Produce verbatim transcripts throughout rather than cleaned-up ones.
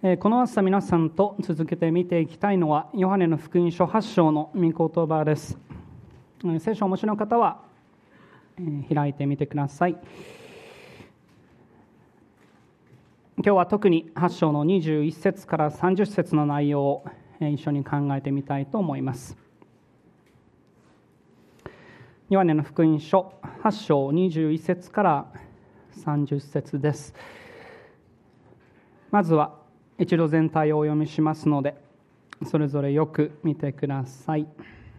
この朝皆さんと続けて見ていきたいのはヨハネの福音書はち章の御言葉です。聖書をお持ちの方は開いてみてください。今日は特にはち章のにじゅういっ節からさんじゅっ節の内容を一緒に考えてみたいと思います。ヨハネの福音書はち章にじゅういっ節からさんじゅっ節です。まずは一度全体をお読みしますので、それぞれよく見てください。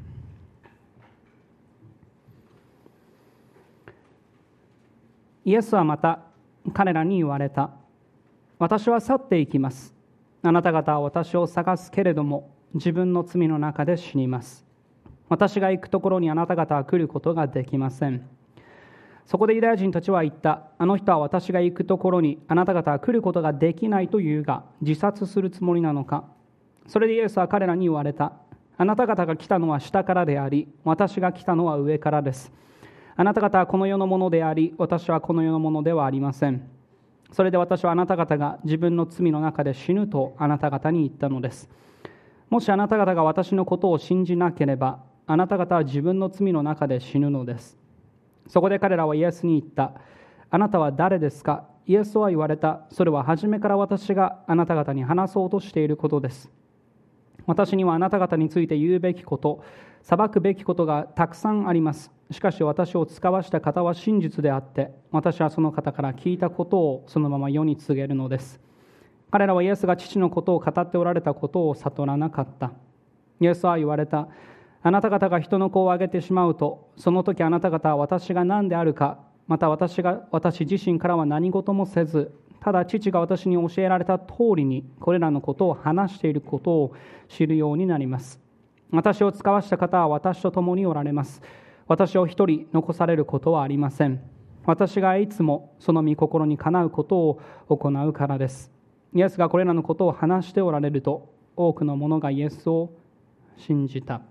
イエスはまた彼らに言われた。私は去っていきます。あなた方は私を探すけれども、自分の罪の中で死にます。私が行くところにあなた方は来ることができません。そこでユダヤ人たちは言った。あの人は私が行くところにあなた方は来ることができないというが、自殺するつもりなのか。それでイエスは彼らに言われた。あなた方が来たのは下からであり、私が来たのは上からです。あなた方はこの世のものであり、私はこの世のものではありません。それで私はあなた方が自分の罪の中で死ぬとあなた方に言ったのです。もしあなた方が私のことを信じなければ、あなた方は自分の罪の中で死ぬのです。そこで彼らはイエスに言った。あなたは誰ですか。イエスは言われた。それは初めから私があなた方に話そうとしていることです。私にはあなた方について言うべきこと、裁くべきことがたくさんあります。しかし私を使わした方は真実であって、私はその方から聞いたことをそのまま世に告げるのです。彼らはイエスが父のことを語っておられたことを悟らなかった。イエスは言われた。あなた方が人の子をあげてしまうと、その時あなた方は私が何であるか、また私が私自身からは何事もせず、ただ父が私に教えられた通りにこれらのことを話していることを知るようになります。私を使わした方は私と共におられます。私を一人残されることはありません。私がいつもその御心にかなうことを行うからです。イエスがこれらのことを話しておられると、多くの者がイエスを信じた。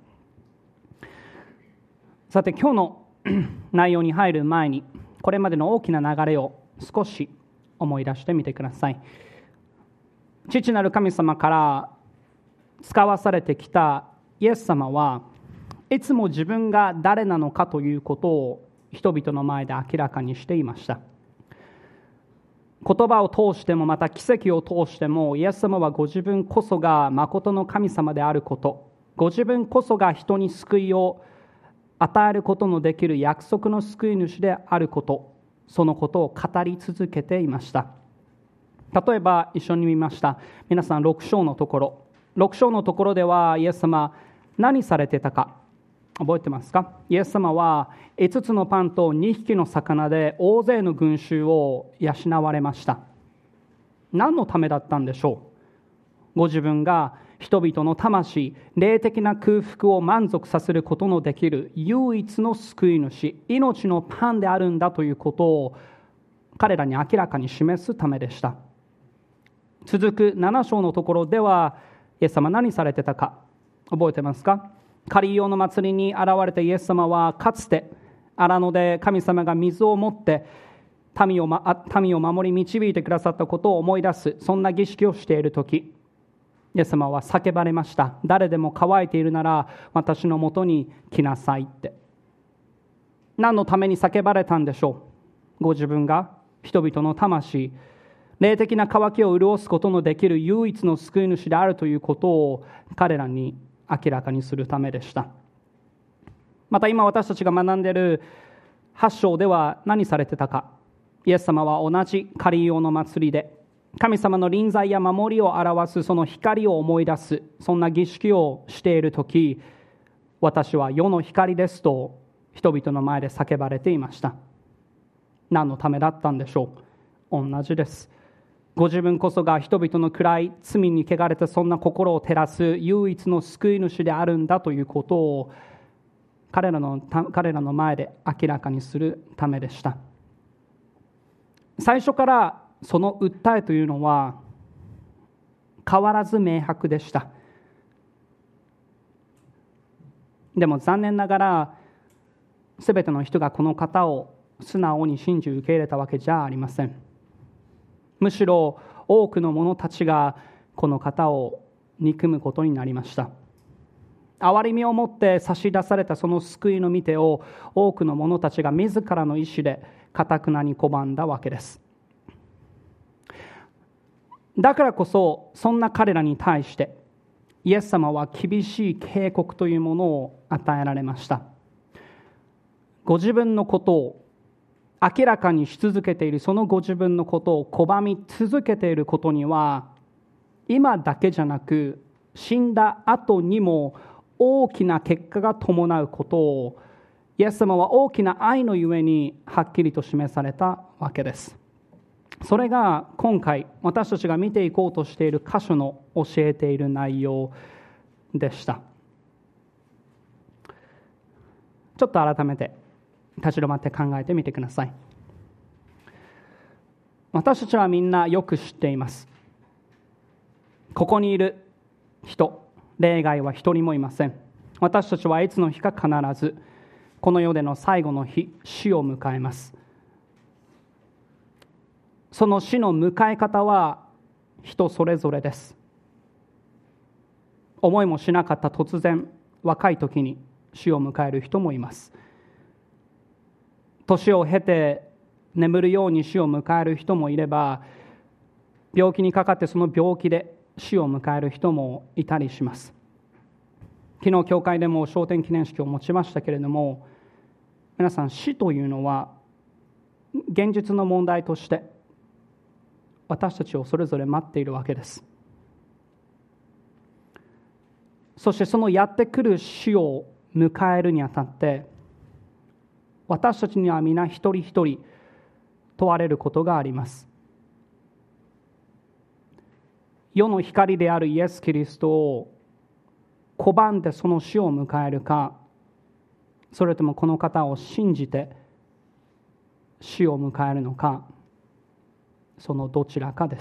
さて今日の内容に入る前に、これまでの大きな流れを少し思い出してみてください。父なる神様から使わされてきたイエス様はいつも自分が誰なのかということを人々の前で明らかにしていました。言葉を通してもまた奇跡を通しても、イエス様はご自分こそが誠の神様であること、ご自分こそが人に救いを与えることのできる約束の救い主であること、そのことを語り続けていました。例えば一緒に見ました。皆さんろく章のところ、ろく章のところではイエス様何されてたか覚えてますか。イエス様はいつつのパンとにひきの魚で大勢の群衆を養われました。何のためだったんでしょう。ご自分が人々の魂、霊的な空腹を満足させることのできる唯一の救い主、命のパンであるんだということを彼らに明らかに示すためでした。続くなな章のところではイエス様何されてたか覚えてますか。カリオの祭りに現れたイエス様はかつて荒野で神様が水を持って民を、ま、民を守り導いてくださったことを思い出す、そんな儀式をしているとき、イエス様は叫ばれました。誰でも乾いているなら私のもとに来なさいって。何のために叫ばれたんでしょう。ご自分が人々の魂、霊的な渇きを潤すことのできる唯一の救い主であるということを彼らに明らかにするためでした。また今私たちが学んでいるはち章では何されてたか。イエス様は同じカリオの祭りで神様の臨在や守りを表すその光を思い出す、そんな儀式をしているとき、私は世の光ですと人々の前で叫ばれていました。何のためだったんでしょう。同じです。ご自分こそが人々の暗い罪に汚れたそんな心を照らす唯一の救い主であるんだということを彼らの、彼らの前で明らかにするためでした。最初からその訴えというのは変わらず明白でした。でも残念ながらすべての人がこの方を素直に信じ受け入れたわけじゃありません。むしろ多くの者たちがこの方を憎むことになりました。憐れみを持って差し出されたその救いの御手を多くの者たちが自らの意志で堅くなに拒んだわけです。だからこそそんな彼らに対してイエス様は厳しい警告というものを与えられました。ご自分のことを明らかにし続けているそのご自分のことを拒み続けていることには今だけじゃなく死んだ後にも大きな結果が伴うことをイエス様は大きな愛のゆえにはっきりと示されたわけです。それが今回私たちが見ていこうとしている箇所の教えている内容でした。ちょっと改めて立ち止まって考えてみてください。私たちはみんなよく知っています。ここにいる人、例外は一人もいません。私たちはいつの日か必ずこの世での最後の日、死を迎えます。その死の迎え方は人それぞれです。思いもしなかった突然、若い時に死を迎える人もいます。年を経て眠るように死を迎える人もいれば、病気にかかってその病気で死を迎える人もいたりします。昨日教会でも昇天記念式を持ちましたけれども、皆さん、死というのは現実の問題として私たちをそれぞれ待っているわけです。そしてそのやってくる死を迎えるにあたって私たちには皆一人一人問われることがあります。世の光であるイエス・キリストを拒んでその死を迎えるか、それともこの方を信じて死を迎えるのか、そのどちらかです。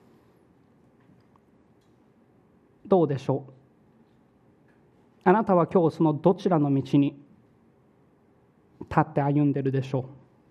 どうでしょう。あなたは今日そのどちらの道に立って歩んでいるでしょ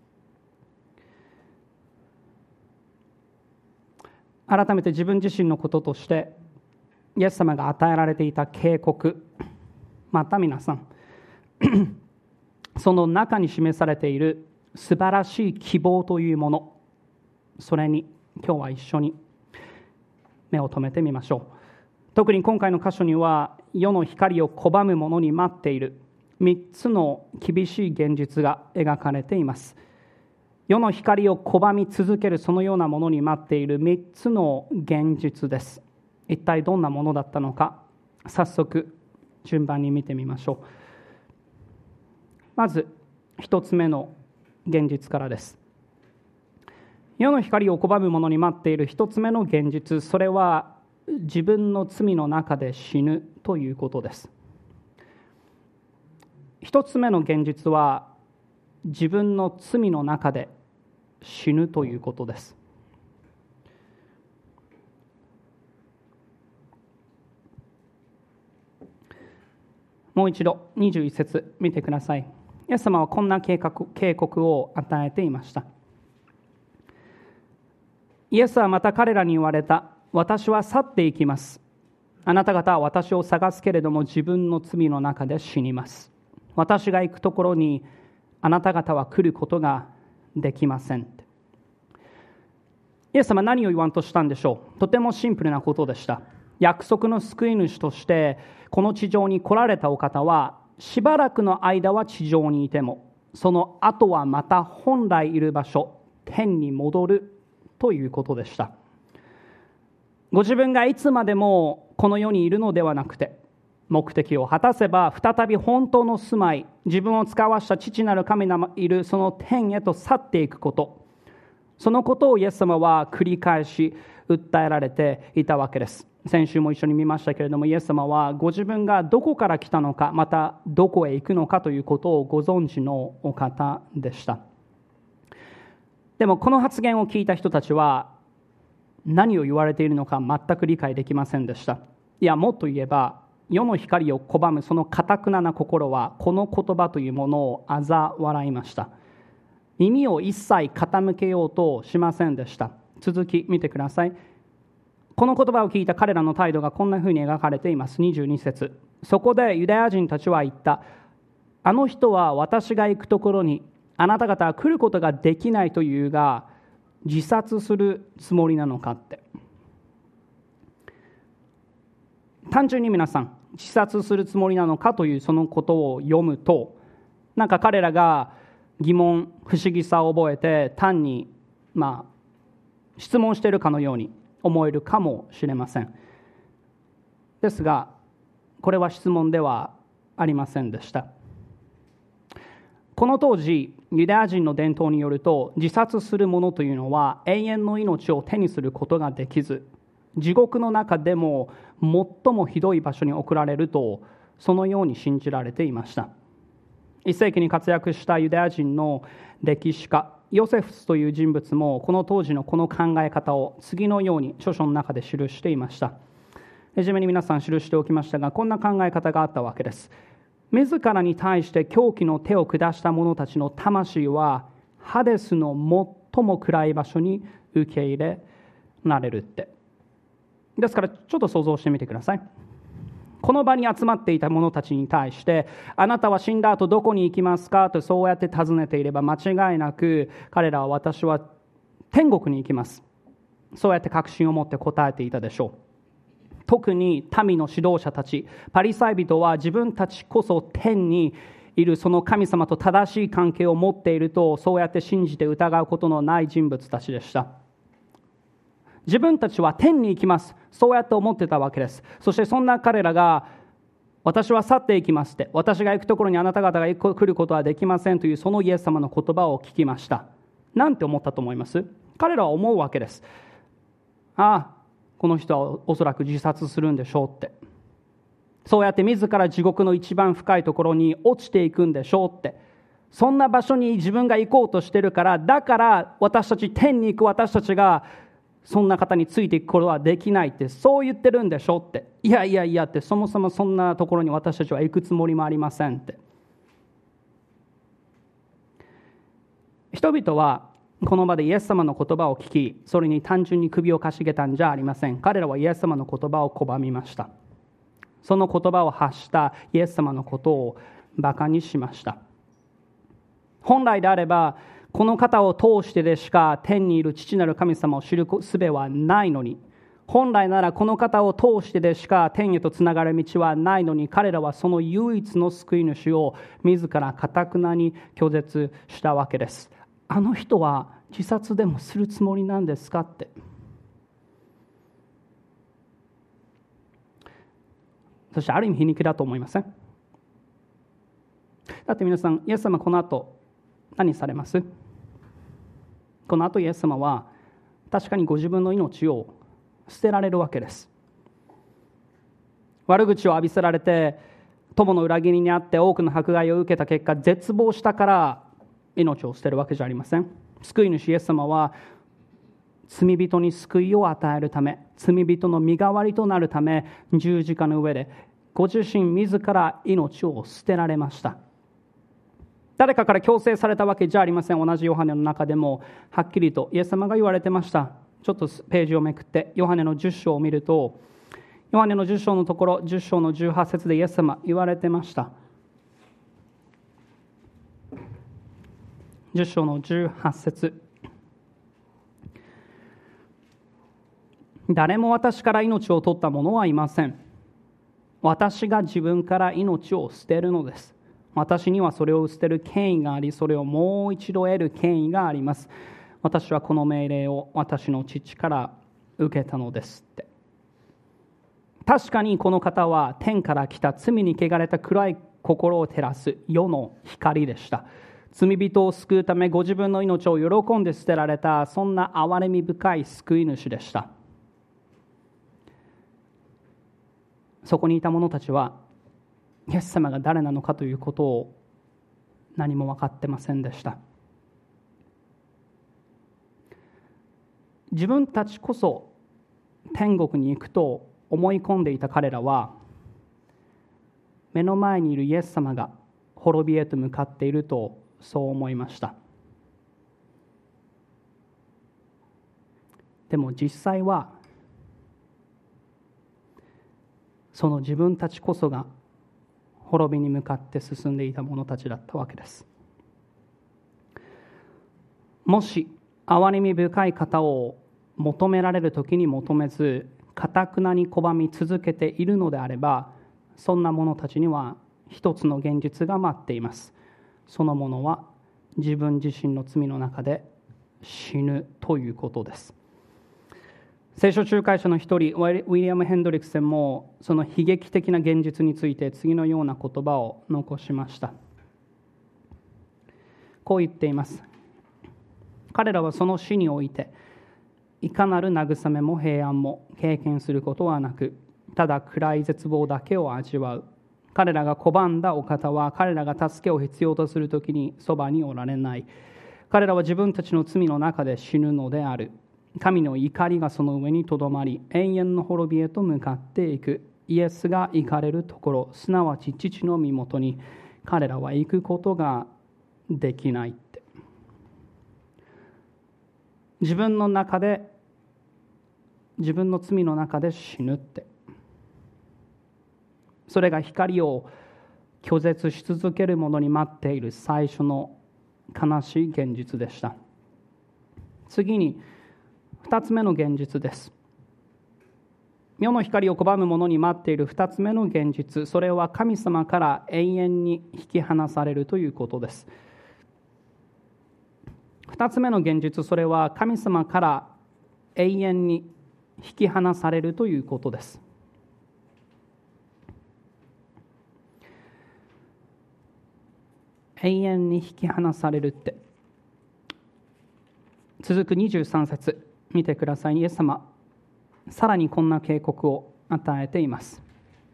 う。改めて自分自身のこととしてイエス様が与えられていた警告、また皆さんその中に示されている素晴らしい希望というもの、それに今日は一緒に目を留めてみましょう。特に今回の箇所には世の光を拒む者に待っているみっつの厳しい現実が描かれています。世の光を拒み続けるそのようなものに待っているみっつの現実です。一体どんなものだったのか、早速順番に見てみましょう。まず一つ目の現実からです。世の光を拒む者に待っている一つ目の現実、それは自分の罪の中で死ぬということです。一つ目の現実は自分の罪の中で死ぬということです。もう一度にじゅういち節見てください。イエス様はこんな警告、警告を与えていました。イエスはまた彼らに言われた。私は去っていきます。あなた方は私を探すけれども自分の罪の中で死にます。私が行くところにあなた方は来ることができません。イエス様は何を言わんとしたんでしょう。とてもシンプルなことでした。約束の救い主としてこの地上に来られたお方はしばらくの間は地上にいてもその後はまた本来いる場所天に戻るということでした。ご自分がいつまでもこの世にいるのではなくて、目的を果たせば再び本当の住まい、自分を使わした父なる神がいるその天へと去っていくこと、そのことをイエス様は繰り返し訴えられていたわけです。先週も一緒に見ましたけれども、イエス様はご自分がどこから来たのか、またどこへ行くのかということをご存知のお方でした。でもこの発言を聞いた人たちは何を言われているのか全く理解できませんでした。いや、もっと言えば世の光を拒むその堅くなな心はこの言葉というものを嘲笑いました。耳を一切傾けようとしませんでした。続き見てください。 この言葉を聞いた彼らの態度がこんなふうに描かれています。にじゅうに節。そこでユダヤ人たちは言った。あの人は私が行くところにあなた方は来ることができないというが、自殺するつもりなのかって。単純に皆さん、自殺するつもりなのかというそのことを読むと、なんか彼らが疑問、不思議さを覚えて単にまあ質問しているかのように思えるかもしれません。ですが、これは質問ではありませんでした。この当時、ユダヤ人の伝統によると、自殺する者というのは永遠の命を手にすることができず、地獄の中でも最もひどい場所に送られると、そのように信じられていました。いっ世紀に活躍したユダヤ人の歴史家ヨセフスという人物もこの当時のこの考え方を次のように著書の中で記していました。はじめに皆さん記しておきましたが、こんな考え方があったわけです。自らに対して狂気の手を下した者たちの魂はハデスの最も暗い場所に受け入れられるって。ですからちょっと想像してみてください。この場に集まっていた者たちに対して、あなたは死んだ後どこに行きますかとそうやって尋ねていれば、間違いなく彼らは私は天国に行きます、そうやって確信を持って答えていたでしょう。特に民の指導者たち、パリサイ人は自分たちこそ天にいるその神様と正しい関係を持っていると、そうやって信じて疑うことのない人物たちでした。自分たちは天に行きます、そうやって思ってたわけです。そしてそんな彼らが、私は去っていきますって、私が行くところにあなた方が来ることはできませんというそのイエス様の言葉を聞きました。なんて思ったと思います？彼らは思うわけです。ああ、この人はおそらく自殺するんでしょうって、そうやって自ら地獄の一番深いところに落ちていくんでしょうって、そんな場所に自分が行こうとしてるから、だから私たち天に行く私たちがそんな方についていくことはできないって、そう言ってるんでしょって。いやいやいやって、そもそもそんなところに私たちは行くつもりもありませんって。人々はこの場でイエス様の言葉を聞き、それに単純に首をかしげたんじゃありません。彼らはイエス様の言葉を拒みました。その言葉を発したイエス様のことをバカにしました。本来であればこの方を通してでしか天にいる父なる神様を知る術はないのに、本来ならこの方を通してでしか天へとつながる道はないのに、彼らはその唯一の救い主を自ら堅なに拒絶したわけです。あの人は自殺でもするつもりなんですかって。そしてある意味皮肉だと思いません？だって皆さん、イエス様この後何されます？この後イエス様は確かにご自分の命を捨てられるわけです。悪口を浴びせられて、友の裏切りにあって多くの迫害を受けた結果、絶望したから命を捨てるわけじゃありません。救い主イエス様は罪人に救いを与えるため、罪人の身代わりとなるため、十字架の上でご自身自ら命を捨てられました。誰かから強制されたわけじゃありません。同じヨハネの中でもはっきりとイエス様が言われてました。ちょっとページをめくってヨハネのじゅっ章を見ると、ヨハネのじゅっ章のところ、じゅっ章のじゅうはち節でイエス様言われてました。じゅっ章のじゅうはち節、誰も私から命を取った者はいません。私が自分から命を捨てるのです。私にはそれを捨てる権威があり、それをもう一度得る権威があります。私はこの命令を私の父から受けたのですって。確かにこの方は天から来た罪に汚れた暗い心を照らす世の光でした。罪人を救うためご自分の命を喜んで捨てられた、そんな憐れみ深い救い主でした。そこにいた者たちはイエス様が誰なのかということを何も分かってませんでした。自分たちこそ天国に行くと思い込んでいた彼らは、目の前にいるイエス様が滅びへと向かっているとそう思いました。でも実際はその自分たちこそが滅びに向かって進んでいた者たちだったわけです。もし憐れみ深い方を求められる時に求めず、堅くなに拒み続けているのであれば、そんな者たちには一つの現実が待っています。その者は自分自身の罪の中で死ぬということです。聖書仲介者の一人ウィリアム・ヘンドリクセンもその悲劇的な現実について次のような言葉を残しました。こう言っています。彼らはその死においていかなる慰めも平安も経験することはなく、ただ暗い絶望だけを味わう。彼らが拒んだお方は彼らが助けを必要とするときにそばにおられない。彼らは自分たちの罪の中で死ぬのである。神の怒りがその上にとどまり、永遠の滅びへと向かっていく。イエスが行かれるところ、すなわち父の身元に彼らは行くことができないって。自分の中で自分の罪の中で死ぬって、それが光を拒絶し続ける者に待っている最初の悲しい現実でした。次に二つ目の現実です。世の光を拒む者に待っている二つ目の現実、それは神様から永遠に引き離されるということです。二つ目の現実、それは神様から永遠に引き離されるということです。永遠に引き離されるって、続くにじゅうさん節見てください。イエス様、さらにこんな警告を与えています。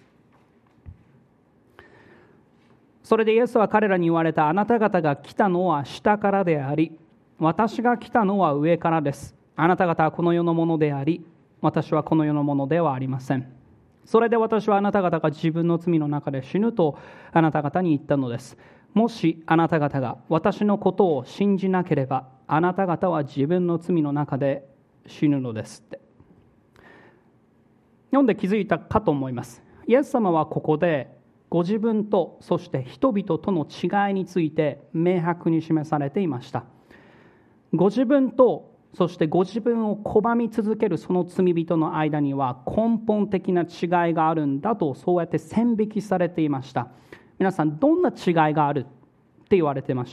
それでイエスは彼らに言われた。あなた方が来たのは下からであり、私が来たのは上からです。あなた方はこの世のものであり、私はこの世のものではありません。それで私はあなた方が自分の罪の中で死ぬとあなた方に言ったのです。もしあなた方が私のことを信じなければ、あなた方は自分の罪の中で死ぬのですって。読んで気づいたかと思います。イエス様はここでご自分とそして人々との違いについて明白に示されていました。ご自分とそしてご自分を拒み続けるその罪人の間には根本的な違いがあるんだと、そうやって線引きされていました。皆さん、どんな違いがあるって言われてました？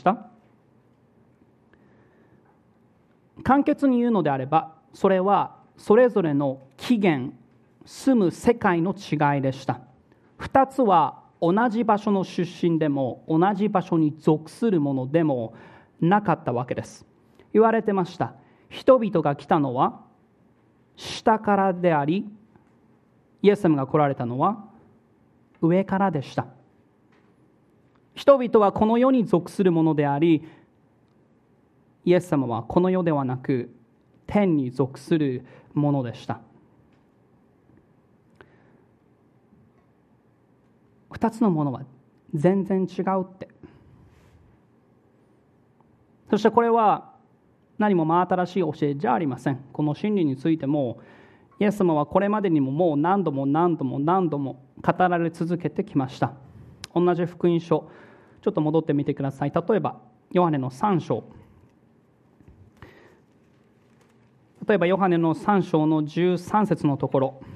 簡潔に言うのであれば、それはそれぞれの起源、住む世界の違いでした。二つは同じ場所の出身でも同じ場所に属するものでもなかったわけです。言われてました。人々が来たのは下からであり、イエス様が来られたのは上からでした。人々はこの世に属するものであり、イエス様はこの世ではなく天に属するものでした。二つのものは全然違うって。そしてこれは何も真新しい教えじゃありません。この真理についてもイエス様はこれまでにももう何度も何度も何度も語られ続けてきました。同じ福音書、ちょっと戻ってみてください。例えばヨハネのさん章、例えばヨハネのさん章のじゅうさん節のところ、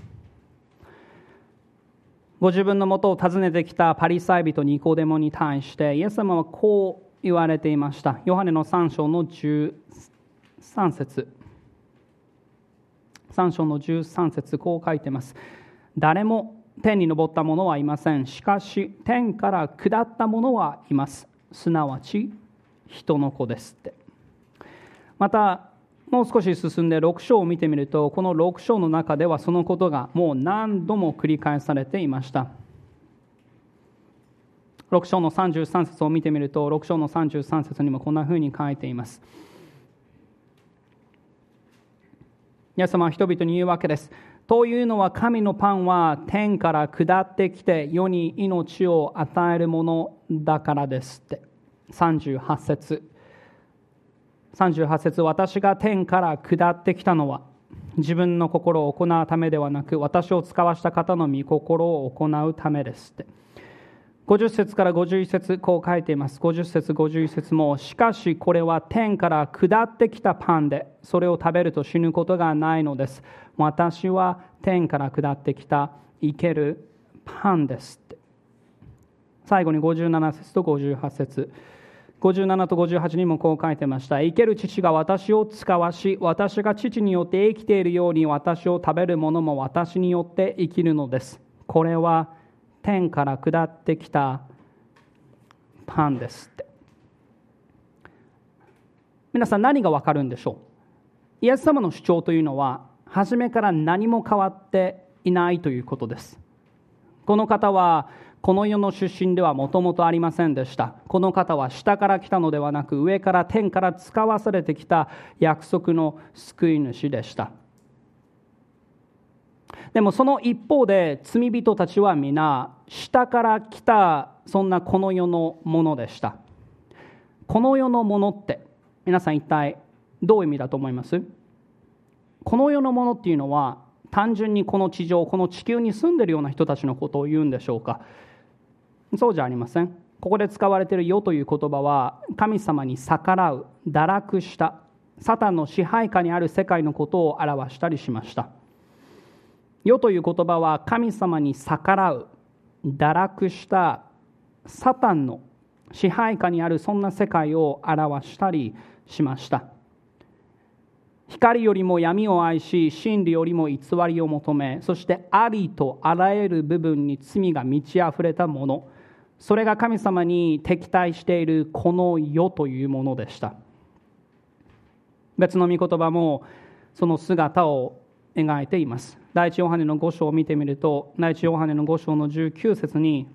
ご自分のもとを訪ねてきたパリサイ人ニコデモに対してイエス様はこう言われていました。ヨハネのさん章のじゅうさん節、さん章のじゅうさん節、こう書いています。誰も天に昇った者はいません。しかし天から下った者はいます。すなわち人の子ですって。またもう少し進んでろく章を見てみると、このろく章の中ではそのことがもう何度も繰り返されていました。ろく章のさんじゅうさん節を見てみると、ろく章のさんじゅうさん節にもこんなふうに書いています。イエス様は人々に言うわけです。というのは神のパンは天から下ってきて世に命を与えるものだからですって。さんじゅうはち節、さんじゅうはち節、私が天から下ってきたのは自分の心を行うためではなく、私を使わした方の御心を行うためですって。ごじゅっ節からごじゅういち節、こう書いています。ごじゅっ節、ごじゅういち節も、しかしこれは天から下ってきたパンで、それを食べると死ぬことがないのです。私は天から下ってきた生けるパンですって。最後にごじゅうなな節とごじゅうはち節。ごじゅうななとごじゅうはちにもこう書いてました。生ける父が私を使わし、私が父によって生きているように、私を食べる者も私によって生きるのです。これは天から下ってきたパンですって。皆さん、何がわかるんでしょう。イエス様の主張というのは、初めから何も変わっていないということです。この方はこの世の出身ではもともとありませんでした。この方は下から来たのではなく、上から天から使わされてきた約束の救い主でした。でもその一方で、罪人たちは皆下から来た、そんなこの世のものでした。この世のものって、皆さん一体どういう意味だと思います？この世のものっていうのは、単純にこの地上、この地球に住んでいるような人たちのことを言うんでしょうか？そうじゃありません。ここで使われている世という言葉は、神様に逆らう、堕落した、サタンの支配下にある世界のことを表したりしました。世という言葉は、神様に逆らう、堕落した、サタンの支配下にあるそんな世界を表したりしました。光よりも闇を愛し、真理よりも偽りを求め、そしてありとあらゆる部分に罪が満ち溢れたもの、それが神様に敵対しているこの世というものでした。別の御言葉もその姿を描いています。第一ヨハネのご章を見てみると、第一ヨハネのご章のじゅうきゅう節に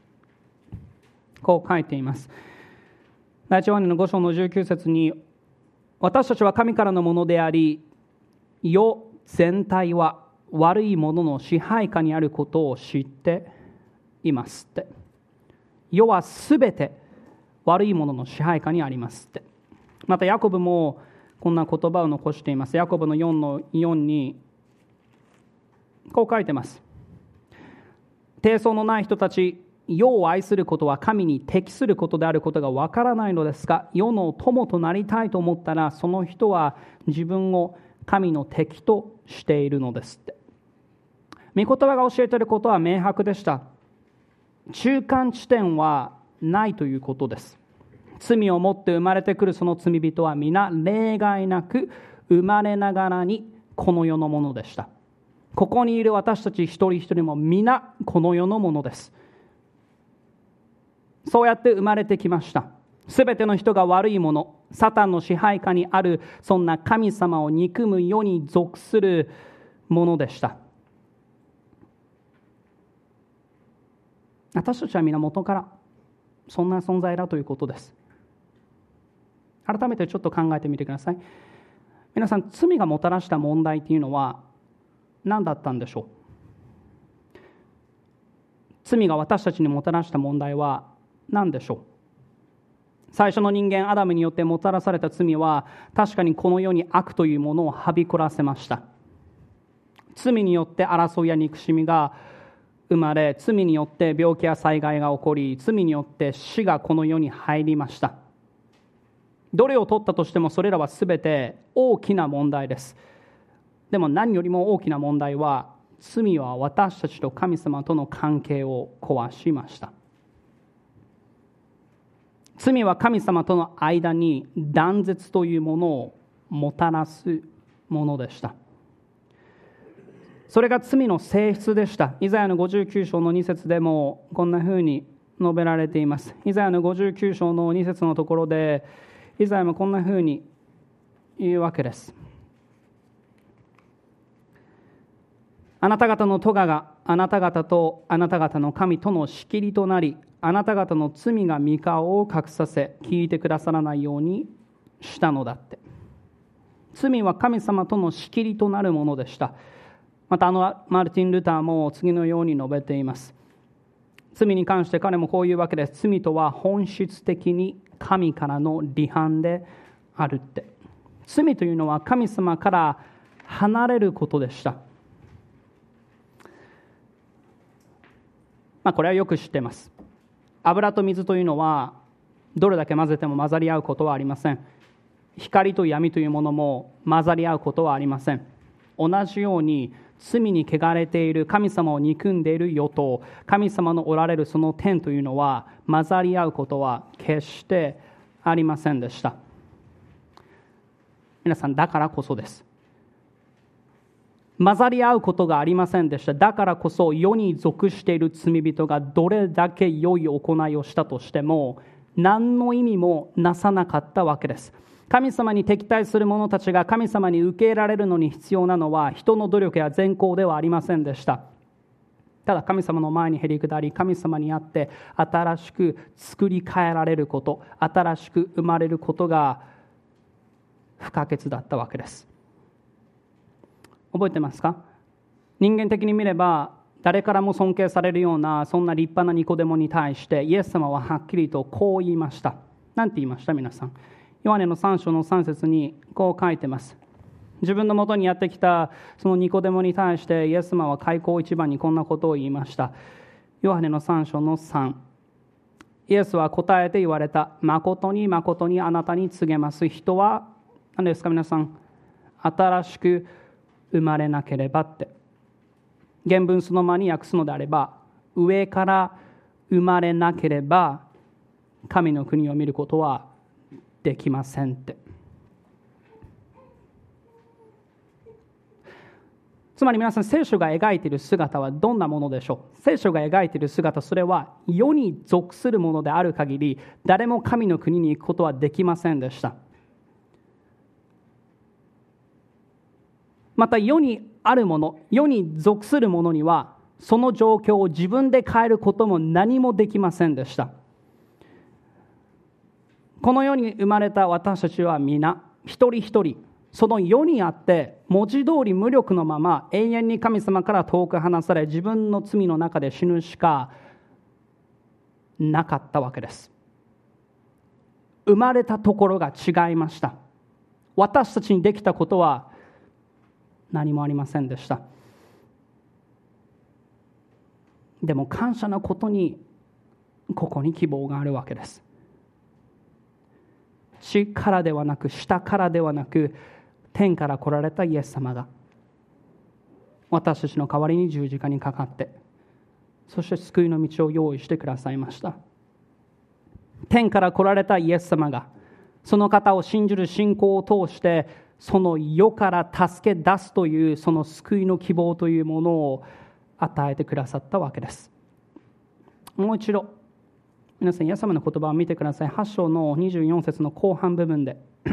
こう書いています。第一ヨハネのご章のじゅうきゅう節に、私たちは神からのものであり、世全体は悪いものの支配下にあることを知っていますって。世はすべて悪いものの支配下にありますって。またヤコブもこんな言葉を残しています。ヤコブのよんのよんにこう書いてます。貞操のない人たち、世を愛することは神に適することであることがわからないのですが、世の友となりたいと思ったら、その人は自分を神の敵としているのですって。御言葉が教えていることは明白でした。中間地点はないということです。罪を持って生まれてくるその罪人は皆例外なく生まれながらにこの世のものでした。ここにいる私たち一人一人も皆この世のものです。そうやって生まれてきました。すべての人が悪いもの、サタンの支配下にあるそんな神様を憎む世に属するものでした。私たちは皆元からそんな存在だということです。改めてちょっと考えてみてください。皆さん、罪がもたらした問題というのは何だったんでしょう。罪が私たちにもたらした問題は何でしょう。最初の人間アダムによってもたらされた罪は、確かにこの世に悪というものをはびこらせました。罪によって争いや憎しみが生まれ、罪によって病気や災害が起こり、罪によって死がこの世に入りました。どれを取ったとしてもそれらはすべて大きな問題です。でも何よりも大きな問題は、罪は私たちと神様との関係を壊しました。罪は神様との間に断絶というものをもたらすものでした。それが罪の性質でした。イザヤのごじゅうきゅう章のに節でもこんなふうに述べられています。イザヤのごじゅうきゅう章のに節のところで、イザヤもこんなふうに言うわけです。あなた方の咎があなた方とあなた方の神との仕切りとなり、あなた方の罪が御顔を隠させ、聞いてくださらないようにしたのだって。罪は神様との仕切りとなるものでした。またあのマルティン・ルターも次のように述べています。罪に関して彼もこういうわけです。罪とは本質的に神からの離反であるって。罪というのは神様から離れることでした。まあ、これはよく知っています。油と水というのはどれだけ混ぜても混ざり合うことはありません。光と闇というものも混ざり合うことはありません。同じように罪に汚れている、神様を憎んでいる世と神様のおられるその天というのは混ざり合うことは決してありませんでした。皆さん、だからこそです。混ざり合うことがありませんでした。だからこそ世に属している罪人がどれだけ良い行いをしたとしても何の意味もなさなかったわけです。神様に敵対する者たちが神様に受け入れられるのに必要なのは人の努力や善行ではありませんでした。ただ神様の前にへり下り、神様にあって新しく作り変えられること、新しく生まれることが不可欠だったわけです。覚えてますか？人間的に見れば誰からも尊敬されるようなそんな立派なニコデモに対してイエス様ははっきりとこう言いました。何て言いました？皆さん、ヨハネのさん章のさん節にこう書いてます。自分のもとにやってきたそのニコデモに対してイエス様は開口一番にこんなことを言いました。ヨハネのさん章のさん、イエスは答えて言われた。誠に誠にあなたに告げます。人は何ですか皆さん？新しく生まれなければって。原文そのままに訳すのであれば、上から生まれなければ神の国を見ることはできませんって。つまり皆さん、聖書が描いている姿はどんなものでしょう？聖書が描いている姿、それは世に属するものである限り誰も神の国に行くことはできませんでした。また世にあるもの、世に属するものにはその状況を自分で変えることも何もできませんでした。この世に生まれた私たちは皆一人一人その世にあって文字通り無力のまま永遠に神様から遠く離され自分の罪の中で死ぬしかなかったわけです。生まれたところが違いました。私たちにできたことは何もありませんでした。でも感謝のことにここに希望があるわけです。地からではなく下からではなく天から来られたイエス様が私たちの代わりに十字架にかかってそして救いの道を用意してくださいました。天から来られたイエス様がその方を信じる信仰を通してその世から助け出すというその救いの希望というものを与えてくださったわけです。もう一度皆さんイエス様の言葉を見てください。はち章のにじゅうよん節の後半部分で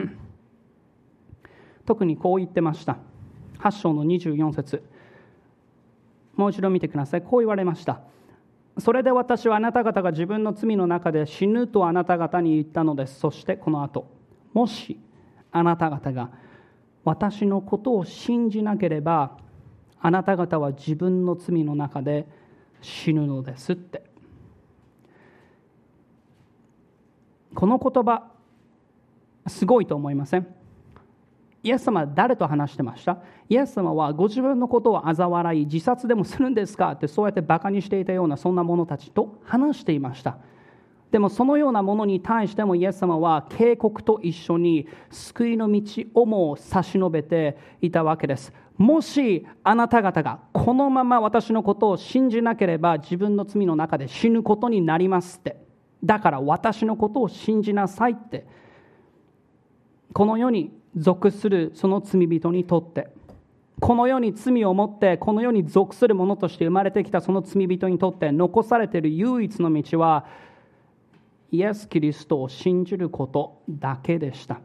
特にこう言ってました。はち章のにじゅうよん節、もう一度見てください。こう言われました。それで私はあなた方が自分の罪の中で死ぬとあなた方に言ったのです。そしてこの後、もしあなた方が私のことを信じなければあなた方は自分の罪の中で死ぬのですって。この言葉すごいと思いません？イエス様は誰と話してました？イエス様はご自分のことを嘲笑い、自殺でもするんですかってそうやってバカにしていたようなそんな者たちと話していました。でもそのようなものに対してもイエス様は警告と一緒に救いの道をも差し伸べていたわけです。もしあなた方がこのまま私のことを信じなければ自分の罪の中で死ぬことになりますって。だから私のことを信じなさいって。この世に属するその罪人にとって、この世に罪を持ってこの世に属する者として生まれてきたその罪人にとって残されている唯一の道はイエス・キリストを信じることだけでした。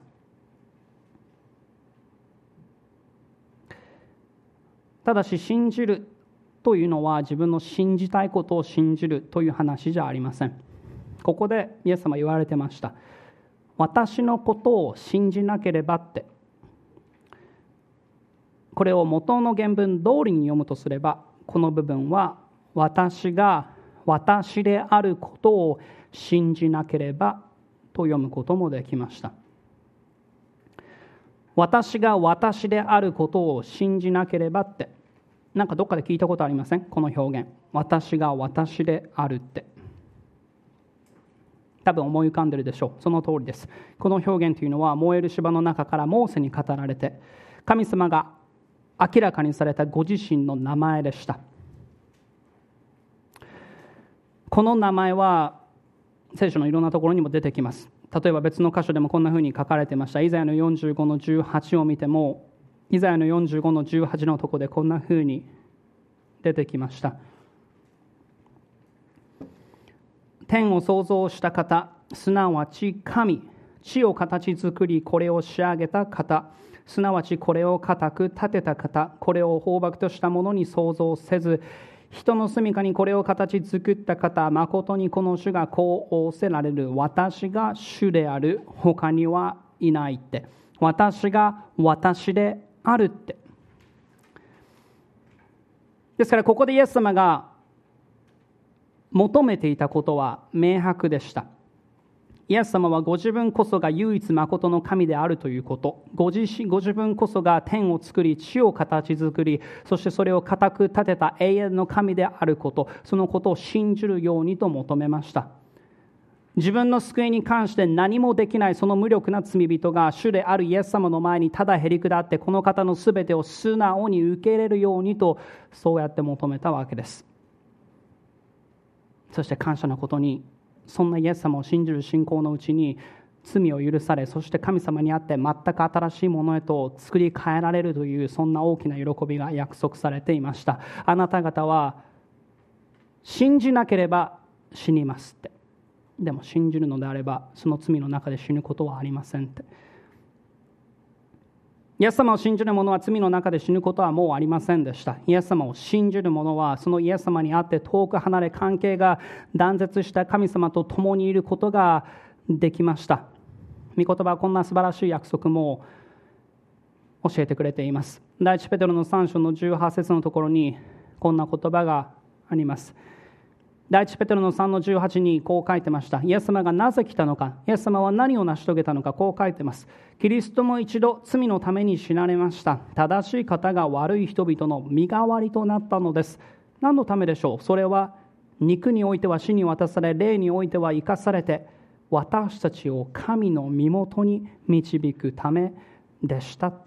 ただし信じるというのは自分の信じたいことを信じるという話じゃありません。ここでイエス様言われてました。私のことを信じなければって。これを元の原文通りに読むとすれば、この部分は私が私であることを信じなければと読むこともできました。 私が私であることを信じなければって、なんかどっかで聞いたことありません？この表現、私が私であるって。多分思い浮かんでるでしょう。その通りです。この表現というのは燃える芝の中からモーセに語られて、神様が明らかにされたご自身の名前でした。この名前は聖書のいろんなところにも出てきます。例えば別の箇所でもこんなふうに書かれていました。イザヤのよんじゅうごのじゅうはちを見ても、イザヤのよんじゅうごのじゅうはちのところでこんなふうに出てきました。天を創造した方、すなわち神、地を形作りこれを仕上げた方、すなわちこれを固く立てた方、これを放牧としたものに創造せず、人の住みかにこれを形作った方、誠にこの主がこう仰せられる。私が主である、他にはいないって。私が私であるって。ですからここでイエス様が求めていたことは明白でした。イエス様はご自分こそが唯一誠の神であるということ、ご自身、ご自分こそが天を作り地を形作り、そしてそれを固く立てた永遠の神であること、そのことを信じるようにと求めました。自分の救いに関して何もできないその無力な罪人が主であるイエス様の前にただへり下って、この方のすべてを素直に受け入れるようにと、そうやって求めたわけです。そして感謝のことに、そんなイエス様を信じる信仰のうちに罪を許され、そして神様にあって全く新しいものへと作り変えられるという、そんな大きな喜びが約束されていました。あなた方は信じなければ死にますって。でも信じるのであればその罪の中で死ぬことはありませんって。イエス様を信じる者は罪の中で死ぬことはもうありませんでした。イエス様を信じる者はそのイエス様にあって遠く離れ、関係が断絶した神様と共にいることができました。御言葉はこんな素晴らしい約束も教えてくれています。第一ペテロのさん章のじゅうはち節のところにこんな言葉があります。第一ペテロのさんのじゅうはちにこう書いてました。イエス様がなぜ来たのか、イエス様は何を成し遂げたのか、こう書いてます。キリストも一度罪のために死なれました。正しい方が悪い人々の身代わりとなったのです。何のためでしょう。それは肉においては死に渡され、霊においては生かされて、私たちを神の身元に導くためでしたって。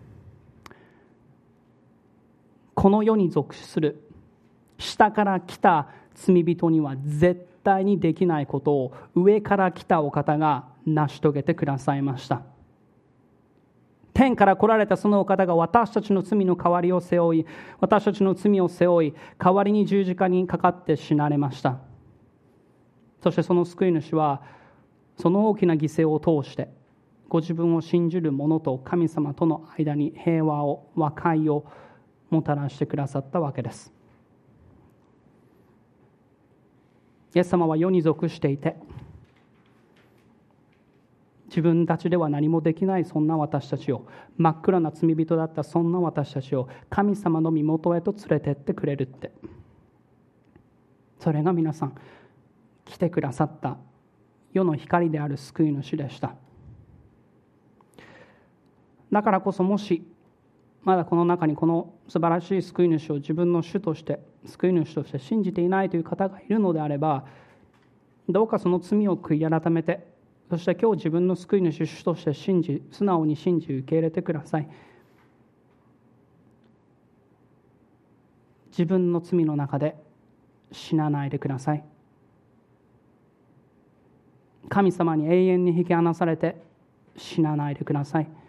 この世に属する下から来た罪人には絶対にできないことを上から来たお方が成し遂げてくださいました。天から来られたそのお方が私たちの罪の代わりを背負い、私たちの罪を背負い、代わりに十字架にかかって死なれました。そしてその救い主はその大きな犠牲を通してご自分を信じる者と神様との間に平和を、和解をもたらしてくださったわけです。イエス様は世に属していて、自分たちでは何もできないそんな私たちを、真っ暗な罪人だったそんな私たちを神様の身元へと連れてってくれるって。それが皆さん来てくださった世の光である救い主でした。だからこそ、もしまだこの中にこの素晴らしい救い主を自分の主として救い主として信じていないという方がいるのであれば、どうかその罪を悔い改めて、そして今日自分の救い主主として信じ、素直に信じ受け入れてください。自分の罪の中で死なないでください。神様に永遠に引き離されて死なないでください。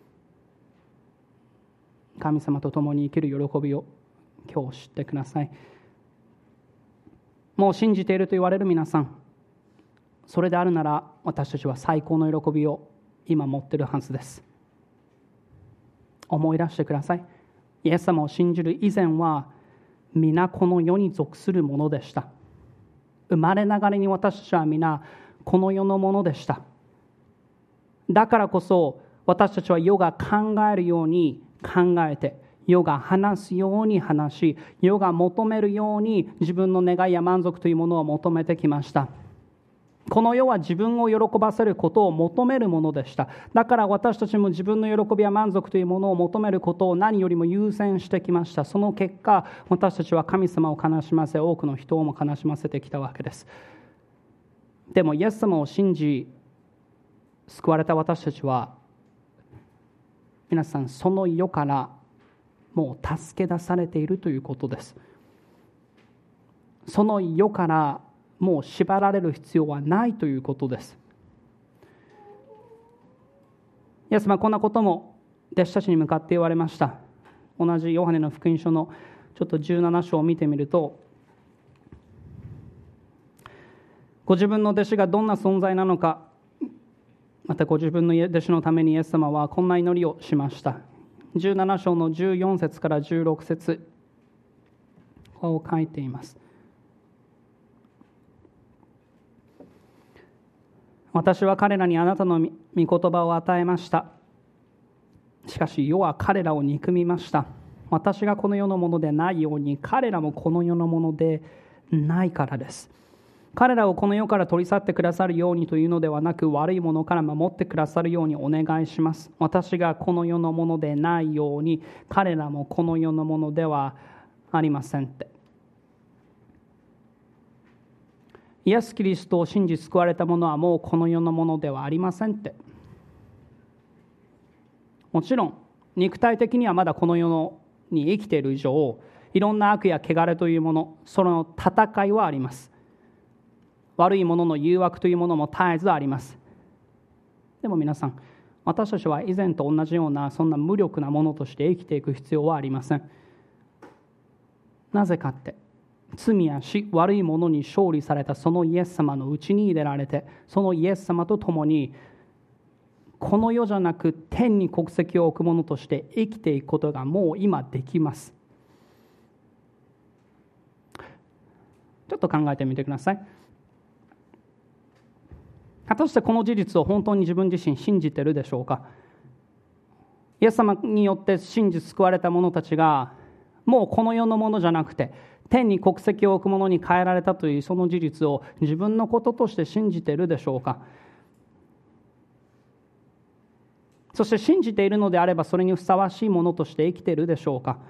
神様と共に生きる喜びを今日知ってください。もう信じていると言われる皆さん、それであるなら私たちは最高の喜びを今持っているはずです。思い出してください。イエス様を信じる以前は皆この世に属するものでした。生まれながらに私たちは皆この世のものでした。だからこそ私たちは世が考えるように考えて、世が話すように話し、世が求めるように自分の願いや満足というものを求めてきました。 この世は自分を喜ばせることを求めるものでした。だから私たちも自分の喜びや満足というものを求めることを何よりも優先してきました。その結果、私たちは神様を悲しませ、多くの人をも悲しませてきたわけです。でもイエス様を信じ救われた私たちは、皆さんその世からもう助け出されているということです。その世からもう縛られる必要はないということです。イエス様はこんなことも弟子たちに向かって言われました。同じヨハネの福音書のちょっとじゅうなな章を見てみると、ご自分の弟子がどんな存在なのか、またご自分の弟子のためにイエス様はこんな祈りをしました。じゅうなな章のじゅうよん節からじゅうろく節、こう書いています。私は彼らにあなたの御言葉を与えました。しかし世は彼らを憎みました。私がこの世のものでないように彼らもこの世のものでないからです。彼らをこの世から取り去ってくださるようにというのではなく、悪いものから守ってくださるようにお願いします。私がこの世のものでないように彼らもこの世のものではありませんって。イエス・キリストを信じ救われた者はもうこの世のものではありませんって。もちろん肉体的にはまだこの世のに生きている以上、いろんな悪や汚れというもの、その戦いはあります。悪いものの誘惑というものも絶えずあります。でも皆さん、私たちは以前と同じようなそんな無力なものとして生きていく必要はありません。なぜかって、罪や死、悪いものに勝利されたそのイエス様のうちに入れられて、そのイエス様と共にこの世じゃなく天に国籍を置くものとして生きていくことがもう今できます。ちょっと考えてみてください。果たしてこの事実を本当に自分自身信じているでしょうか。イエス様によって信じ救われた者たちがもうこの世のものじゃなくて天に国籍を置くものに変えられたというその事実を自分のこととして信じているでしょうか。そして信じているのであればそれにふさわしいものとして生きているでしょうか。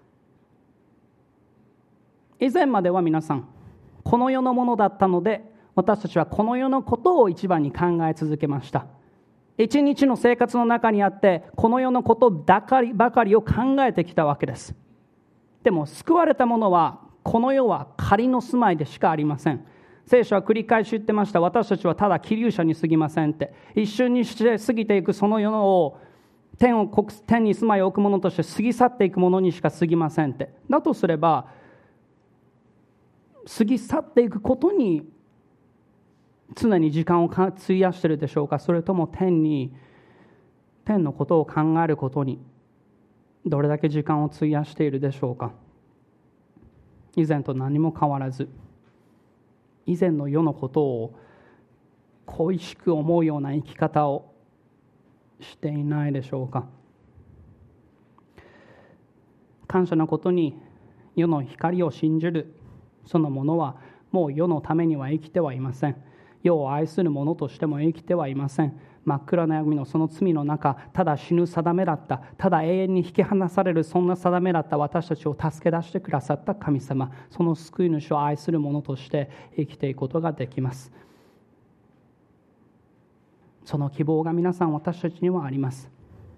以前までは皆さんこの世のものだったので、私たちはこの世のことを一番に考え続けました。一日の生活の中にあってこの世のことばかりばかりを考えてきたわけです。でも救われた者はこの世は仮の住まいでしかありません。聖書は繰り返し言ってました。私たちはただ気流者に過ぎませんって。一瞬にして過ぎていくその世のを天を天に住まいを置くものとして過ぎ去っていくものにしか過ぎませんって。だとすれば過ぎ去っていくことに常に時間を費やしているでしょうか。それとも天に天のことを考えることにどれだけ時間を費やしているでしょうか。以前と何も変わらず、以前の世のことを恋しく思うような生き方をしていないでしょうか。感謝のことに世の光を信じるそのものはもう世のためには生きてはいません。世を愛する者としても生きてはいません。真っ暗な闇のその罪の中、ただ死ぬ定めだった、ただ永遠に引き離されるそんな定めだった私たちを助け出してくださった神様、その救い主を愛する者として生きていくことができます。その希望が皆さん私たちにはあります。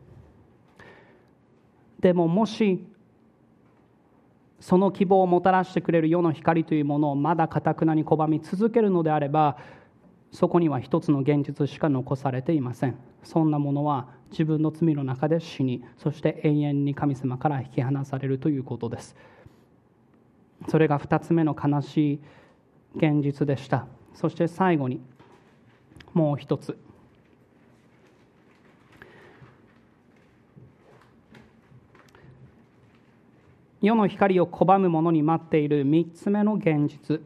でももしその希望をもたらしてくれる世の光というものをまだ堅くなに拒み続けるのであれば、そこには一つの現実しか残されていません。そんなものは自分の罪の中で死に、そして永遠に神様から引き離されるということです。それが二つ目の悲しい現実でした。そして最後にもう一つ、世の光を拒む者に待っている三つ目の現実、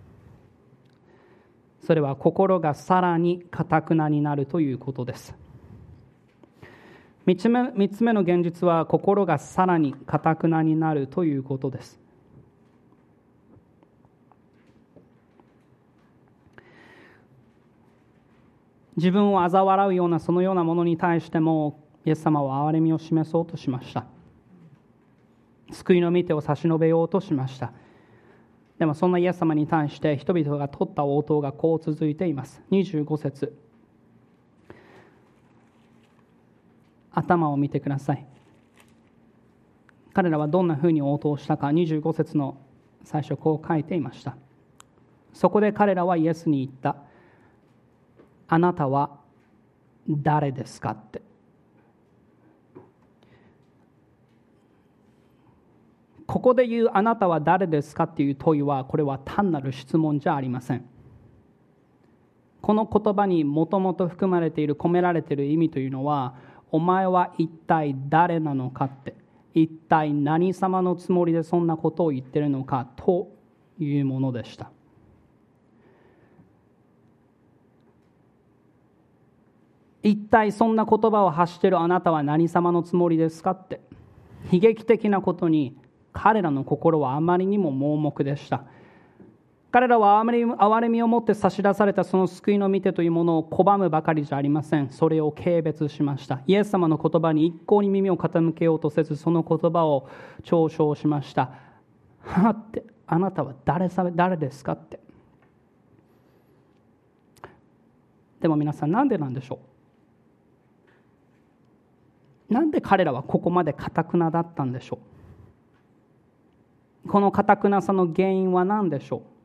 それは心がさらに堅くなになるということです。三つ目、三つ目の現実は心がさらに堅くなになるということです。 自分を嘲笑うようなそのようなものに対してもイエス様は憐れみを示そうとしました。救いの御手を差し伸べようとしました。でもそんなイエス様に対して人々が取った応答がこう続いています。にじゅうご節、頭を見てください。彼らはどんなふうに応答したか。にじゅうご節の最初こう書いていました。そこで彼らはイエスに言った。あなたは誰ですかって。ここで言うあなたは誰ですかっていう問いは、これは単なる質問じゃありません。この言葉にもともと含まれている、込められている意味というのは、お前は一体誰なのかって、一体何様のつもりでそんなことを言っているのかというものでした。一体そんな言葉を発しているあなたは何様のつもりですかって。悲劇的なことに彼らの心はあまりにも盲目でした。彼らは憐れみをもって差し出されたその救いの御手というものを拒むばかりじゃありません。それを軽蔑しました。イエス様の言葉に一向に耳を傾けようとせず、その言葉を嘲笑しました。はって、あなたは 誰, 誰ですかって。でも皆さん、なんでなんでしょう。なんで彼らはここまで堅くなだったんでしょう。この堅くなさの原因は何でしょう。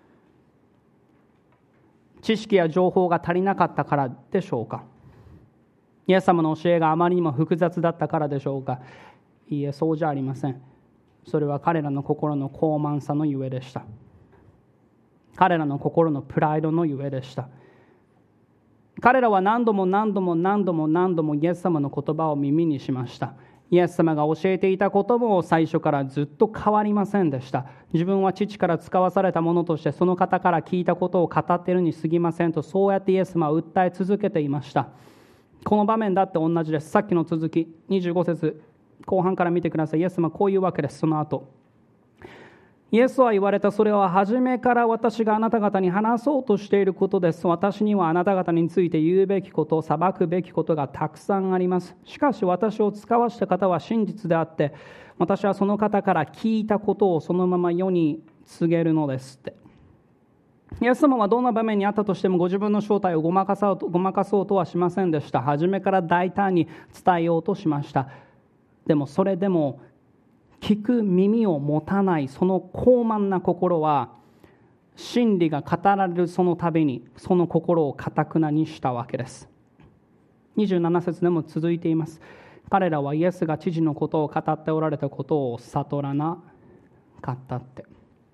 知識や情報が足りなかったからでしょうか。イエス様の教えがあまりにも複雑だったからでしょうか。いいえ、そうじゃありません。それは彼らの心の高慢さのゆえでした。彼らの心のプライドのゆえでした。彼らは何度も何度も何度も何度もイエス様の言葉を耳にしました。イエス様が教えていたことも最初からずっと変わりませんでした。自分は父から使わされたものとしてその方から聞いたことを語っているに過ぎませんと、そうやってイエス様は訴え続けていました。この場面だって同じです。さっきの続きにじゅうご節後半から見てください。イエス様はこういうわけです。その後イエスは言われた。それは初めから私があなた方に話そうとしていることです。私にはあなた方について言うべきこと、裁くべきことがたくさんあります。しかし私を使わした方は真実であって、私はその方から聞いたことをそのまま世に告げるのですって。イエス様はどんな場面にあったとしてもご自分の正体をごまかそうと、ごまかそうとはしませんでした。初めから大胆に伝えようとしました。でもそれでも聞く耳を持たないその高慢な心は、真理が語られるその度にその心を堅くなにしたわけです。にじゅうなな節でも続いています。彼らはイエスが父のことを語っておられたことを悟らなかったって。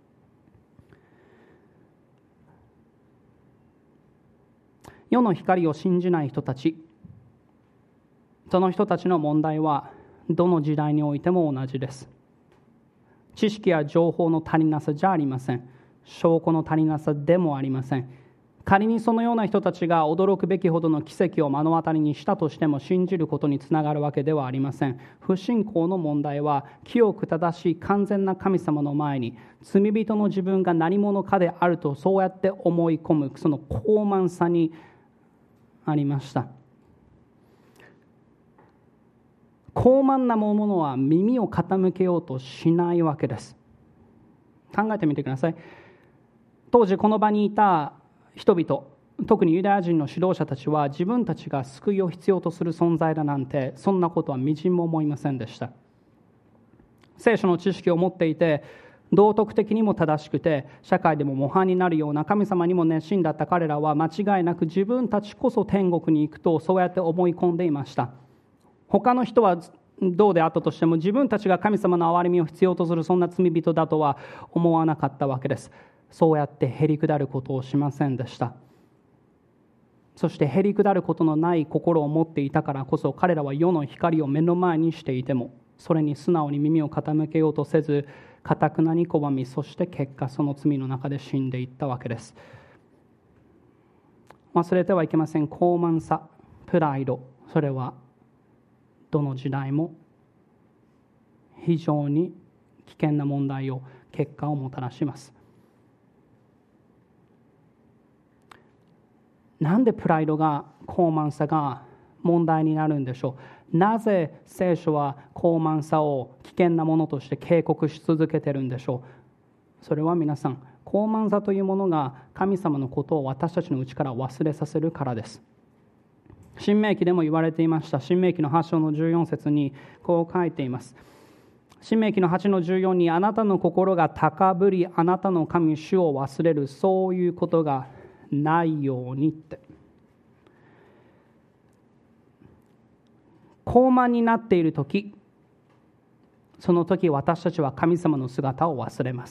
世の光を信じない人たち、その人たちの問題はどの時代においても同じです。知識や情報の足りなさじゃありません。証拠の足りなさでもありません。仮にそのような人たちが驚くべきほどの奇跡を目の当たりにしたとしても、信じることにつながるわけではありません。不信仰の問題は、清く正しい完全な神様の前に罪人の自分が何者かであるとそうやって思い込むその高慢さにありました。高慢なものは耳を傾けようとしないわけです。考えてみてください。当時この場にいた人々、特にユダヤ人の指導者たちは、自分たちが救いを必要とする存在だなんて、そんなことはみじんも思いませんでした。聖書の知識を持っていて、道徳的にも正しくて、社会でも模範になるような神様にも熱心だった彼らは、間違いなく自分たちこそ天国に行くとそうやって思い込んでいました。他の人はどうであったとしても、自分たちが神様の憐れみを必要とするそんな罪人だとは思わなかったわけです。そうやってへりくだることをしませんでした。そしてへりくだることのない心を持っていたからこそ、彼らは世の光を目の前にしていてもそれに素直に耳を傾けようとせず、堅くなに拒み、そして結果その罪の中で死んでいったわけです。忘れてはいけません。高慢さ、プライド、それはどの時代も非常に危険な問題を、結果をもたらします。 なんでプライドが、傲慢さが問題になるんでしょう。なぜ聖書は傲慢さを危険なものとして警告し続けているんでしょう。それは皆さん、傲慢さというものが神様のことを私たちのうちから忘れさせるからです。申命記でも言われていました。申命記のはち章のじゅうよん節にこう書いています。申命記のはちのじゅうよんに、あなたの心が高ぶり、あなたの神主を忘れる、そういうことがないようにって。傲慢になっているとき、その時私たちは神様の姿を忘れます。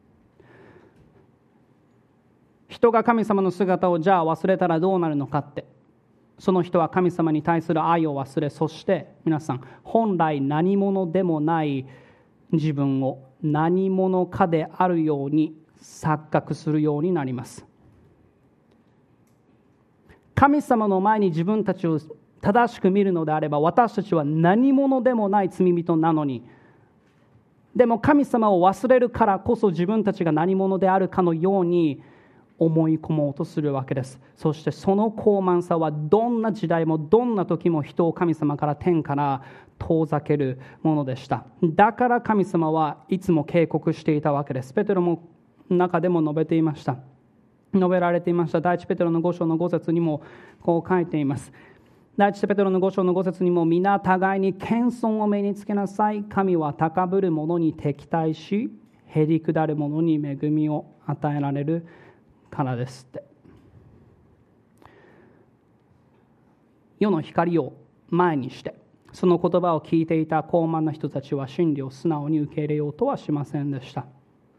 人が神様の姿をじゃあ忘れたらどうなるのかって、その人は神様に対する愛を忘れ、そして皆さん、本来何者でもない自分を何者かであるように錯覚するようになります。神様の前に自分たちを正しく見るのであれば、私たちは何者でもない罪人なのに、でも神様を忘れるからこそ自分たちが何者であるかのように思い込もうとするわけです。そしてその傲慢さはどんな時代もどんな時も人を神様から天から遠ざけるものでした。だから神様はいつも警告していたわけです。ペテロも中でも述べていました述べられていました第一ペテロのご章のご節にもこう書いています。第一ペテロのご章のご節にも、皆互いに謙遜を身につけなさい。神は高ぶる者に敵対し、へりくだる者に恵みを与えられるからですって。世の光を前にして、その言葉を聞いていた傲慢な人たちは真理を素直に受け入れようとはしませんでした。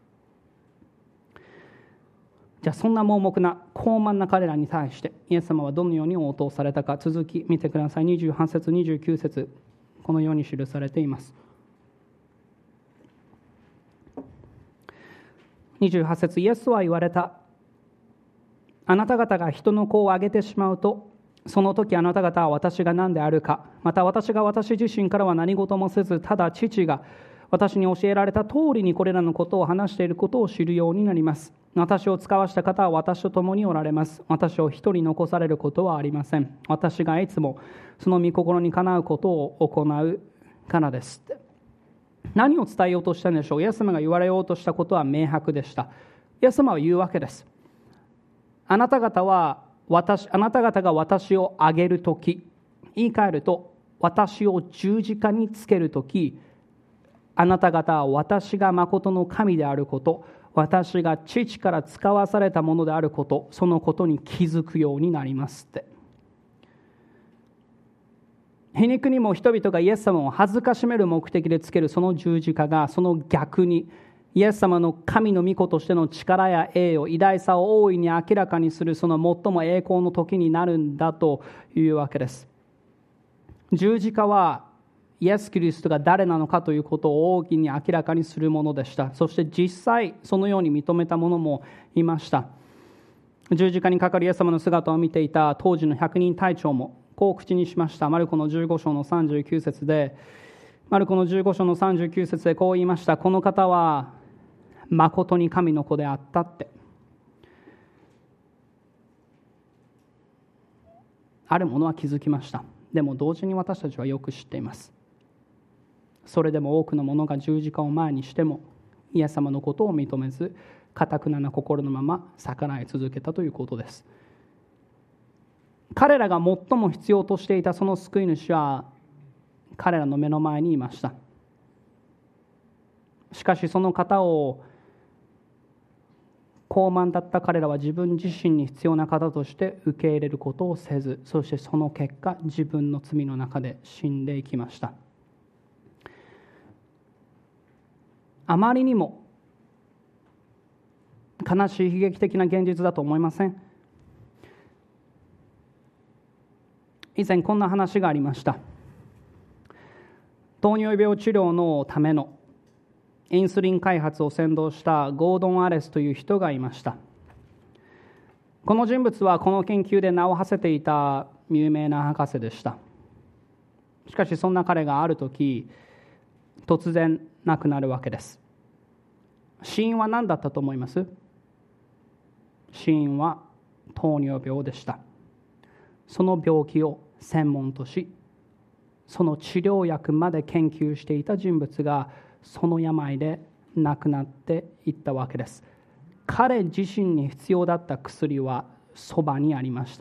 じゃあそんな盲目な傲慢な彼らに対してイエス様はどのように応答されたか、続き見てください。にじゅうはち節にじゅうきゅう節、このように記されています。にじゅうはち節、イエスは言われた。あなた方が人の子をあげてしまうと、その時あなた方は私が何であるか、また私が私自身からは何事もせず、ただ父が私に教えられた通りにこれらのことを話していることを知るようになります。私を使わした方は私と共におられます。私を一人残されることはありません。私がいつもその御心にかなうことを行うからです。何を伝えようとしたんでしょう。イエス様が言われようとしたことは明白でした。イエス様は言うわけです。あなた方は私、あなた方が私をあげるとき、言い換えると、私を十字架につけるとき、あなた方は私が誠の神であること、私が父から使わされたものであること、そのことに気づくようになりますって。皮肉にも人々がイエス様を恥ずかしめる目的でつけるその十字架が、その逆にイエス様の神の御子としての力や栄誉、偉大さを大いに明らかにするその最も栄光の時になるんだというわけです。十字架はイエス・キリストが誰なのかということを大きに明らかにするものでした。そして実際そのように認めた者もいました。十字架にかかるイエス様の姿を見ていた当時の百人隊長もこう口にしました。マルコのじゅうご章のさんじゅうきゅう節で、マルコのじゅうご章のさんじゅうきゅう節でこう言いました。この方は誠に神の子であったって。ある者は気づきました。でも同時に私たちはよく知っています。それでも多くの者が十字架を前にしてもイエス様のことを認めず、堅なな心のまま逆らい続けたということです。彼らが最も必要としていたその救い主は彼らの目の前にいました。しかしその方を傲慢だった彼らは自分自身に必要な方として受け入れることをせず、そしてその結果自分の罪の中で死んでいきました。あまりにも悲しい悲劇的な現実だと思いません？以前こんな話がありました。糖尿病治療のためのインスリン開発を先導したゴードン・アレスという人がいました。この人物はこの研究で名を馳せていた有名な博士でした。しかしそんな彼がある時突然亡くなるわけです。死因は何だったと思います？死因は糖尿病でした。その病気を専門とし、その治療薬まで研究していた人物がその病で亡くなっていったわけです。彼自身に必要だった薬はそばにありました。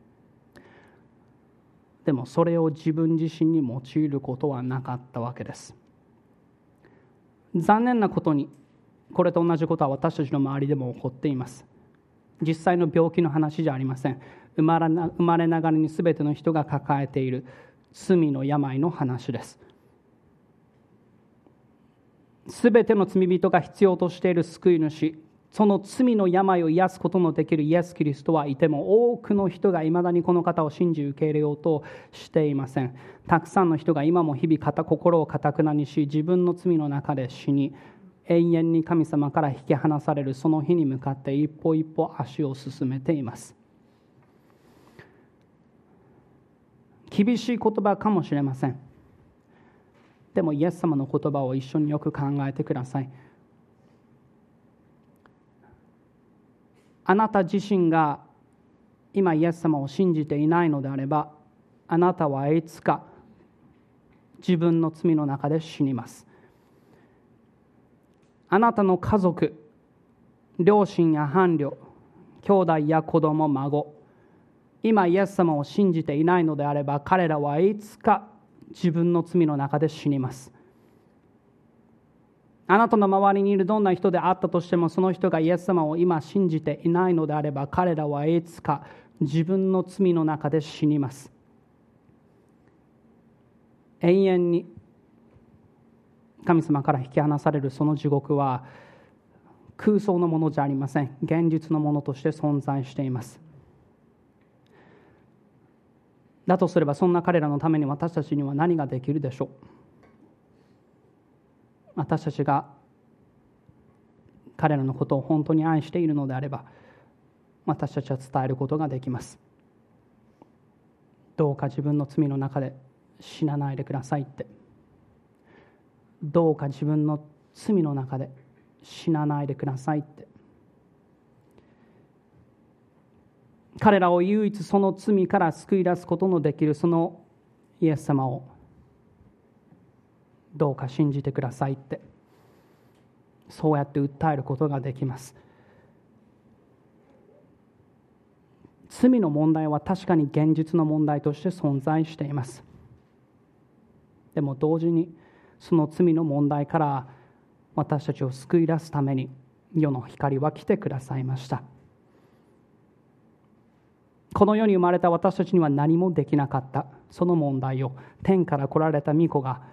でもそれを自分自身に用いることはなかったわけです。残念なことに、これと同じことは私たちの周りでも起こっています。実際の病気の話じゃありません。生まれな、生まれながらに全ての人が抱えている罪の病の話です。全ての罪人が必要としている救い主、その罪の病を癒すことのできるイエス・キリストはいても、多くの人がいまだにこの方を信じ受け入れようとしていません。たくさんの人が今も日々心をかたくなにし、自分の罪の中で死に、永遠に神様から引き離されるその日に向かって一歩一歩足を進めています。厳しい言葉かもしれません。でもイエス様の言葉を一緒によく考えてください。あなた自身が今イエス様を信じていないのであれば、あなたはいつか自分の罪の中で死にます。あなたの家族、両親や伴侶、兄弟や子供、孫、今イエス様を信じていないのであれば、彼らはいつか自分の罪の中で死にます。あなたの周りにいるどんな人であったとしても、その人がイエス様を今信じていないのであれば、彼らはいつか自分の罪の中で死にます。永遠に神様から引き離されるその地獄は空想のものじゃありません。現実のものとして存在しています。だとすれば、そんな彼らのために私たちには何ができるでしょう。私たちが彼らのことを本当に愛しているのであれば、私たちは伝えることができます。どうか自分の罪の中で死なないでくださいって。どうか自分の罪の中で死なないでくださいって。彼らを唯一その罪から救い出すことのできるそのイエス様をどうか信じてくださいって、そうやって訴えることができます。罪の問題は確かに現実の問題として存在しています。でも同時にその罪の問題から私たちを救い出すために世の光は来てくださいました。この世に生まれた私たちには何もできなかったその問題を天から来られた御子が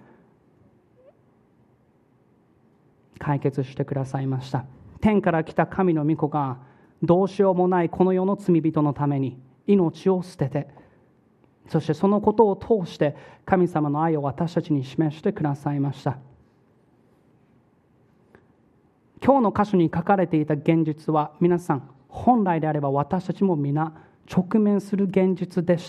解決してくださいました。天から来た神の御子がどうしようもないこの世の罪人のために命を捨てて、そしてそのことを通して神様の愛を私たちに示してくださいました。今日の箇所に書かれていた現実は、皆さん本来であれば私たちも皆直面する現実でした。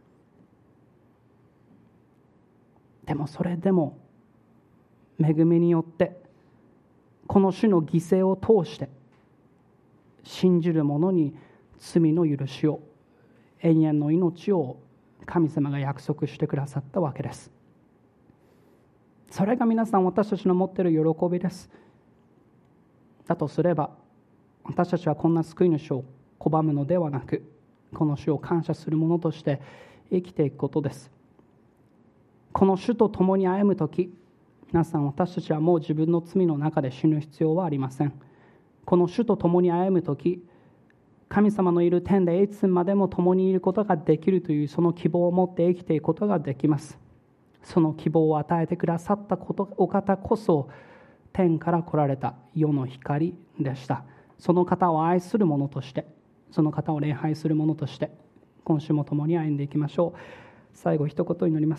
でもそれでも恵みによってこの種の犠牲を通して信じる者に罪の許しを、永遠の命を神様が約束してくださったわけです。それが皆さん私たちの持っている喜びです。だとすれば私たちはこんな救い主を拒むのではなく、この主を感謝する者として生きていくことです。この主と共に歩むとき、皆さん私たちはもう自分の罪の中で死ぬ必要はありません。この主と共に歩むとき、神様のいる天でいつまでも共にいることができるというその希望を持って生きていくことができます。その希望を与えてくださったことお方こそ天から来られた世の光でした。その方を愛する者として、その方を礼拝する者として今週も共に歩んでいきましょう。最後一言祈ります。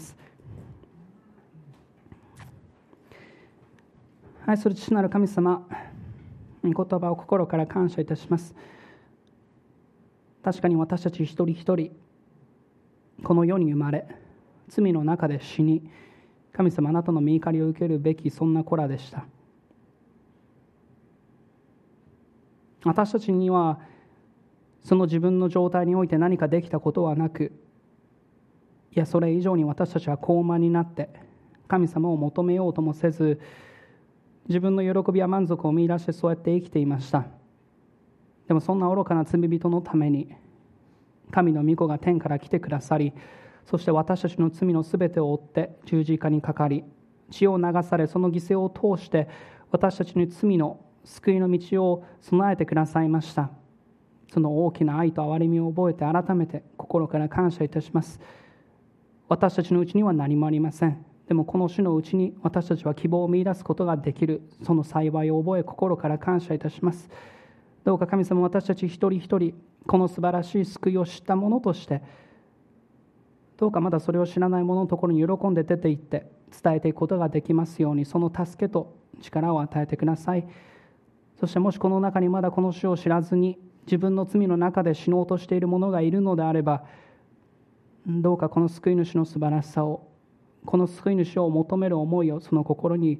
愛する父なる神様、御言葉を心から感謝いたします。確かに私たち一人一人この世に生まれ、罪の中で死に、神様あなたの御怒りを受けるべきそんな子らでした。私たちにはその自分の状態において何かできたことはなく、いやそれ以上に私たちは高慢になって神様を求めようともせず、自分の喜びや満足を見出してそうやって生きていました。でもそんな愚かな罪人のために神の御子が天から来てくださり、そして私たちの罪のすべてを負って十字架にかかり、血を流され、その犠牲を通して私たちに罪の救いの道を備えてくださいました。その大きな愛と憐れみを覚えて改めて心から感謝いたします。私たちのうちには何もありません。でもこの主のうちに私たちは希望を見出すことができる、その幸いを覚え心から感謝いたします。どうか神様、私たち一人一人この素晴らしい救いを知ったものとして、どうかまだそれを知らない者のところに喜んで出て行って伝えていくことができますように、その助けと力を与えてください。そしてもしこの中にまだこの主を知らずに自分の罪の中で死のうとしている者がいるのであれば、どうかこの救い主の素晴らしさを、この救い主を求める思いをその心に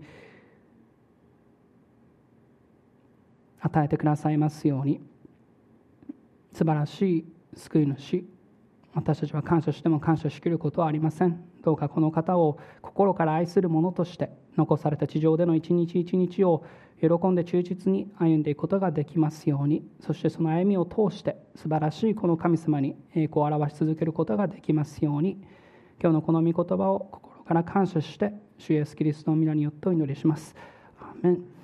与えてくださいますように。素晴らしい救い主、私たちは感謝しても感謝しきることはありません。どうかこの方を心から愛する者として残された地上での一日一日を喜んで忠実に歩んでいくことができますように。そしてその歩みを通して素晴らしいこの神様に栄光を表し続けることができますように。今日のこの御言葉を心から感謝して主イエスキリストの皆によってお祈りします。アーメン。